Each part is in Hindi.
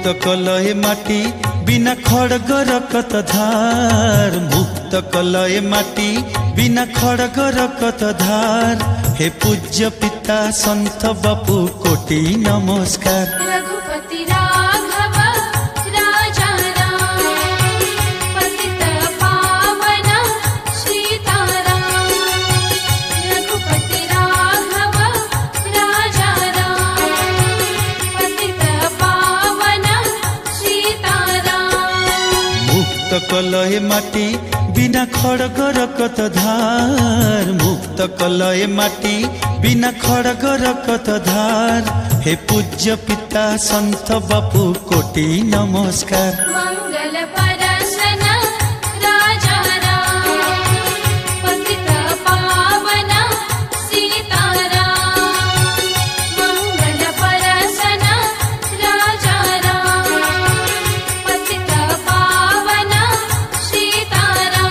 कलय माटी बिना खड़गर कत धार, मुक्त कलय माटी बिना खड़गर कत धार। हे पूज्य पिता संत बापू कोटि नमस्कार। रघुपति राघव राजा राम, पतित पावन सीताराम। रघुपति राघव राजा राम, पतित पावन सीताराम। मुक्त कलय माटी बिना खड़गर कत धार, मुक्त कलय माटी बिना खड़गर कत धार। हे पूज्य पिता संत बापू कोटि नमस्कार। मंगल परसन राजा राम, पतित पावन सीताराम। मंगल परसन राजा राम, पतित पावन सीताराम।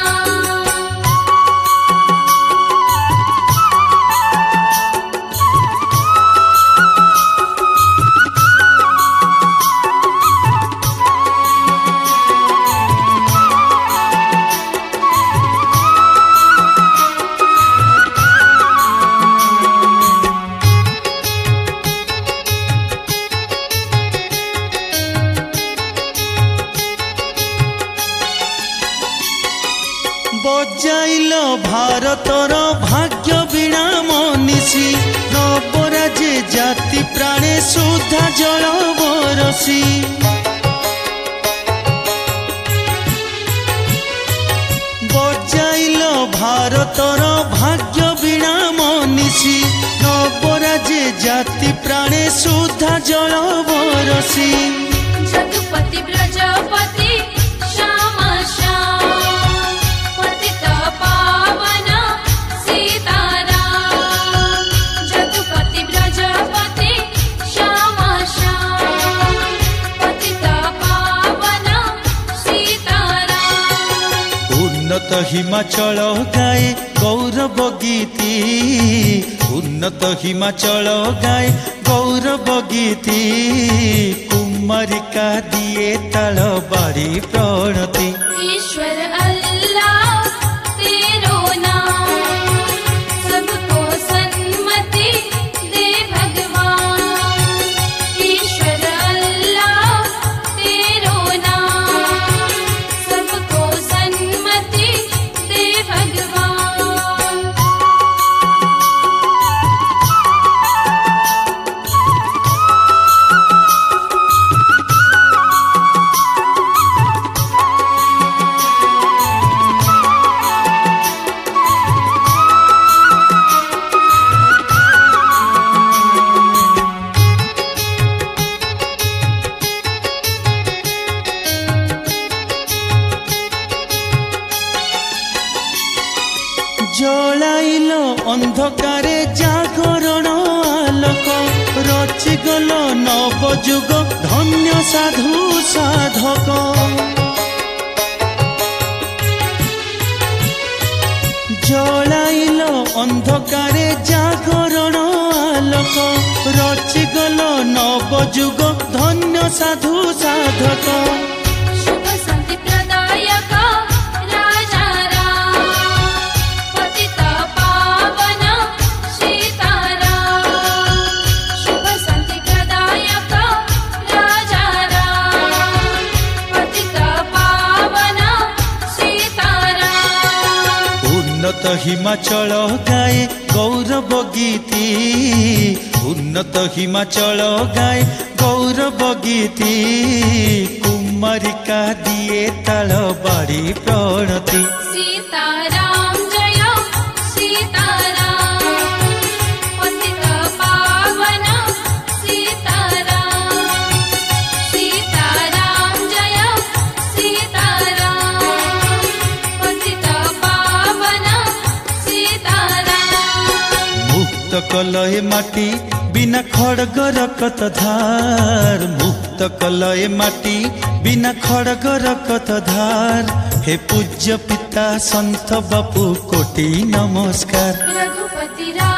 बजाइल भारतर भाग्य बीणा मनीषी, नवराजे जाति प्राणे सुधा जल बरसी। बजाइल भारतर भाग्य बीणा मनीषी, नवराजे जाति प्राणे सुधा जल बरसी। जगुपति ब्रजपति श्याम श्याम, पतित पावन सीताराम। जगुपति ब्रजपति श्याम श्याम, पतित पावन सीताराम। उन्नत हिमाचल गाए गौरव गीति, उन्नत हिमाचल गाए गौरव गीति। कुमारिका दिए ताल बाड़ी प्रणति। ईश्वर अल्लाह तेरो नाम, सबको सन्मति दे भगवान। ईश्वर अल्लाह तेरो नाम, सबको सन्मति दे भगवान। जलाइल अंधकारे जागरण आलोक, रचिगल नवजुग धन्य साधु साधक। जलाइल अंधकारे जागरण आलोक, रचिगल नवजुग धन्य साधु साधक। शुभ शांति प्रदायक राजा राम, पतित पावन सीताराम। शुभ शांति प्रदायक राजा राम, पतित पावन सीताराम। उन्नत हिमाचल गाए गौरव गीति, उन्नत हिमाचल गाए गौरव गीति। कुमारिका दिए ताल बाड़ी प्रणति। सीताराम जय सीताराम, पतित पावन सीताराम। सीताराम जय सीताराम, पतित पावन सीताराम। मुक्त कलय माटी बिना खड़गर कत धार, मुक्त कलय माटी बिना खड़गर कत धार। हे पूज्य पिता संत बापू कोटि नमस्कार। रघुपति राघव